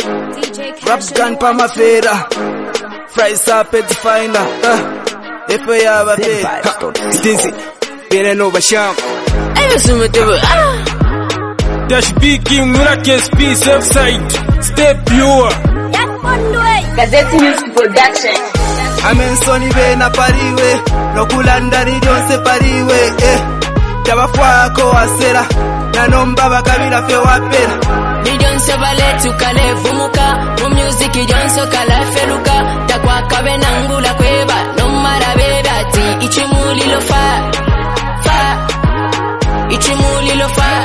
Raps gun pa mafera, fries up at the final. If we have a day, Stinzy, been over sham. I was Dash King Miraculous Peace website. Stay pure. Gazette Music Production. Amen Sony Vena pariwe, no kulanda ni donse pariwe. Tabafwako asera, na nomba bakabira fe wapera. Ni donse bale tukale vumuka, mu music donse kala feluka. Takwa kabe nangula kweba, no marabe bati ichimuli lo fa. Ichimuli lo fa.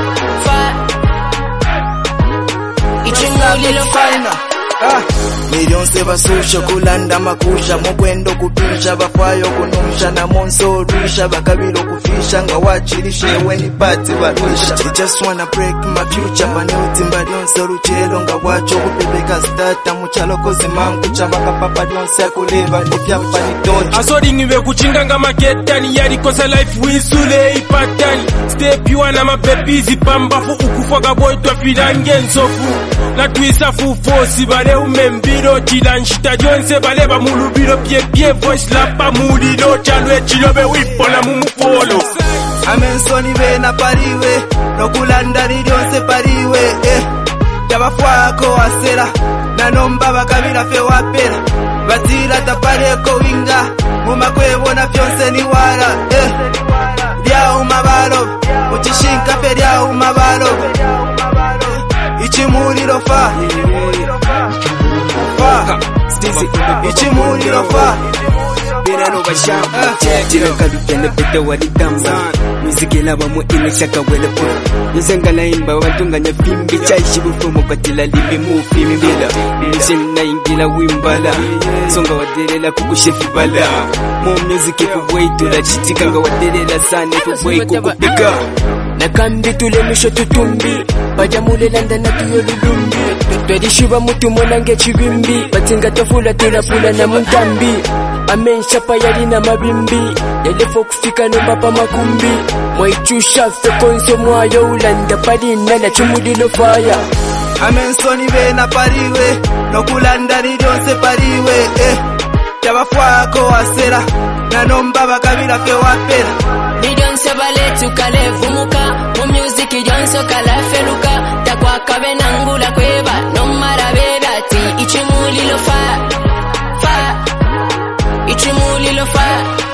Ichimuli lo fa. Miryonse basusha kulanda makusha mukwendo kupisha bafwayo kunumsha na monso risha bakabiro kufisha nga wachirishe weni pati barusha. I just wanna break my future manuti mbaryonse ruchelo nga wacho kupepeka stata muchalo kozi mangu chabaka papa dyonse kuleba nifyapa nitocha asori ngive kuchinga nga maketani yari kosa life wisule ipatani stay pure na mabebizi pambafu ukufaga boy twafirange nsofu na twisa fufosi bale umembiro chilanshita dyonse bale bamulubiro pye voice lapa mulilo chalwe chilobe wipona mumufolo. Amen Sony Vena pariwe, no kulanda ni dyonse pariwe. Tabafwako asera, na nomba bakabira fe wapera. Batira tapareko winga, mumakwebo na fyonse ni wara. Lya umabalo, uchishinka fe lya umabalo. Ichimuliro fa, ichimuliro fa. Birano basham jira kalukene pete waritamba muzikela bamwe inashaka welepo nizengala imba batunganya fimbi chaishi bufumo katila libe mu fimbi bila nizina ingila wimbala songa wadelela kukushefi bala mu music kubwaitu la chitika nga wadelela sane kubwaiku kupika nakambi tule misho tutumbi bajamule landa na tuyolulumbi twadishiba mutu monange chibimbi batinga tofula tulapula na muntambi amen shapa yali na mabimbi yalefo kufika nomba pa makumbi mwaichusha fe konso mwayo ulanda palina na chumulilo faya. Amen Sony Vena pariwe, no kulanda ni dyonse pariwe. Tabafwako asera, na nomba bakabira fe wapera. Ni dyonse bale tukale vumuka, mu music dyonse kala feluka. Takwa kabe nangula kweba, no marabe bati ichimulilo fa. Ichimulilo fa.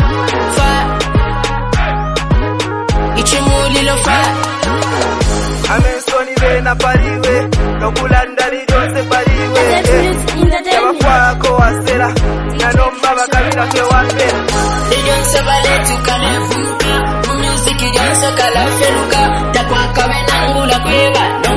Ichimulilo fa. Amen Sony Vena pariwe, no kulanda ni dyonse pariwe. Tabafwako asera, na nomba bakabira fe wapera. Ni dyonse bale tukale vumuka, mu music dyonse kala feluka. Takwa kabe nangula kweba.